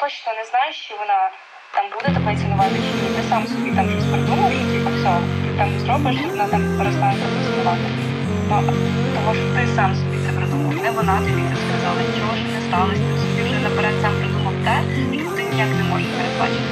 що ти не знаєш, чи вона там буде тебе цінувати, чи ні. Ти сам собі там щось придумав, що типу все, ти там зробиш, і вона там перестане тебе цінувати. Ну, того, що ти сам собі це придумав, не вона тобі це сказала, нічого ж не сталося, ти собі вже наперед сам придумав те, що ти ніяк не можеш передбачити.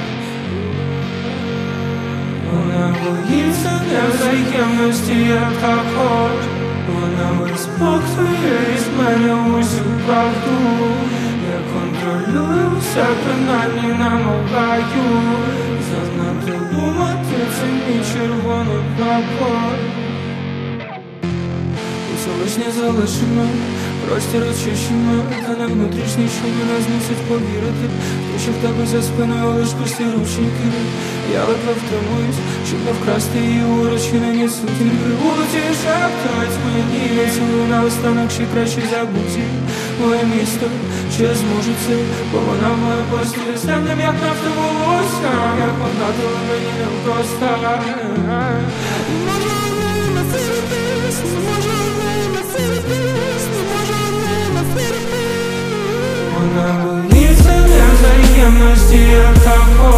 Вона боїться невзаємності, як також. Вона виспокоює із мене усю правду. Я контролюю все, принаймні намагаю. Занадто думати, це мій червоний прапор. Усе лишнє залишено, простір очищено. Та не внутрішній, що мене змусить повірити. Те, що в тебе за спиною лиш пусті рученьки. Я ледве втримуюсь, щоб не вкрасти її у розчинені сутінки. Вулиці шептають мені, я цілую наостанок, ще краще забуті. Моє місто, чи я зможу це, бо вона в моє постілі з темним, як нафта волосся. Як податила мені невпроста. Може не фіритись, може не фіритись, може не фіритись. Вона боїться невзаємності, як також.